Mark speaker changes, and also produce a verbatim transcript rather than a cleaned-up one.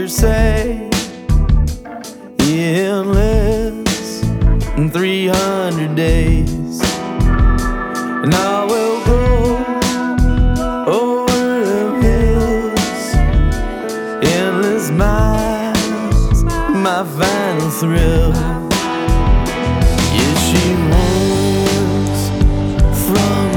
Speaker 1: others say endless in three hundred days, and I will go over the hills, endless miles, my final thrill. Yeah, she won't